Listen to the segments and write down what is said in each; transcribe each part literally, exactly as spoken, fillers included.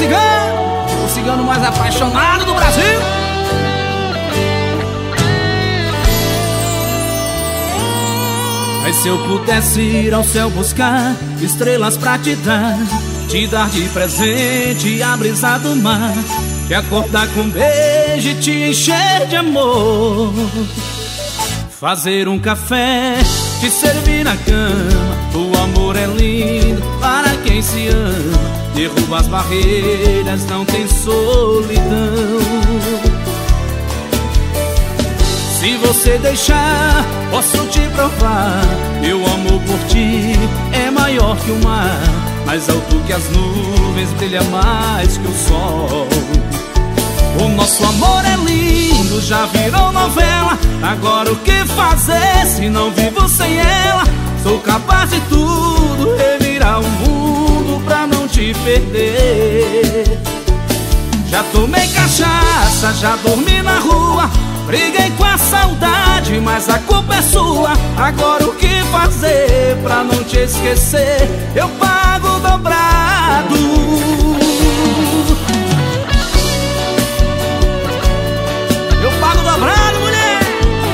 cigano, o cigano mais apaixonado do Brasil. Mas se eu pudesse ir ao céu buscar estrelas pra te dar, te dar de presente a brisa do mar, te acordar com um beijo e te encher de amor, fazer um café, te servir na cama. O amor é lindo para quem se ama, derruba as barreiras, não tem solidão. Se você deixar, posso te provar, meu amor por ti é maior que o mar, mais alto que as nuvens, brilha mais que o sol. O nosso amor é lindo, já virou novela. Agora o que fazer se não vivo sem ela? Sou capaz de tudo, revirar o mundo pra não te perder. Já tomei cachaça, já dormi na rua, briguei com a saudade, mas a culpa é sua. Agora o que fazer pra não te esquecer? Eu pago dobrado. Eu pago dobrado, mulher.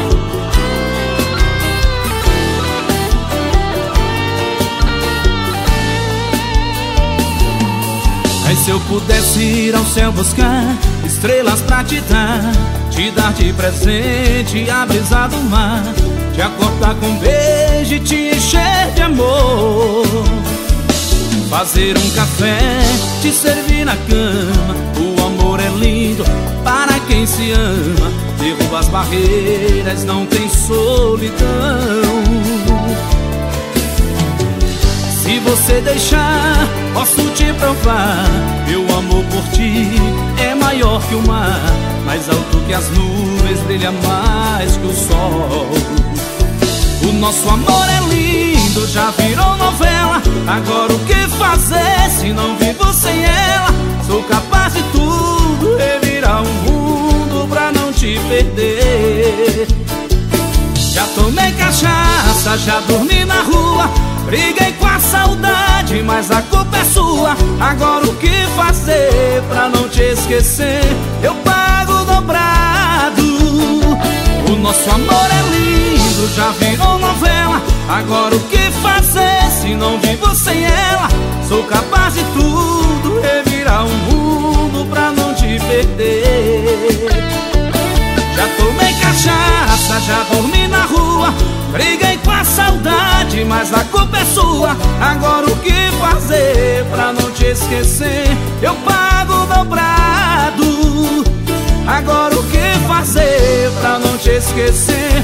Mas se eu pudesse ir ao céu buscar estrelas pra te dar, te dar de presente a brisa do mar, te acordar com um beijo e te encher de amor, fazer um café, te servir na cama. O amor é lindo para quem se ama, derruba as barreiras, não tem solidão. Se você deixar, posso te provar, meu amor por ti é maior que o mar, mais alto que as nuvens, brilha mais que o sol. O nosso amor é lindo, já virou novela. Agora o que fazer se não vivo sem ela? Sou capaz de tudo, revirar o mundo pra não te perder. Já tomei cachaça, já dormi na rua, briguei com a saudade, mas a culpa é sua. Agora o que fazer pra não te esquecer? Eu pago dobrado. O nosso amor é lindo, já virou novela. Agora o que fazer se não vivo sem ela? Sou capaz de tudo, revirar o mundo pra não te perder. Já tomei cachaça, já dormi na rua, briguei com a saudade, mas a culpa é sua. Agora o que fazer pra não te esquecer? Eu pago dobrado. Agora o que fazer pra não te esquecer?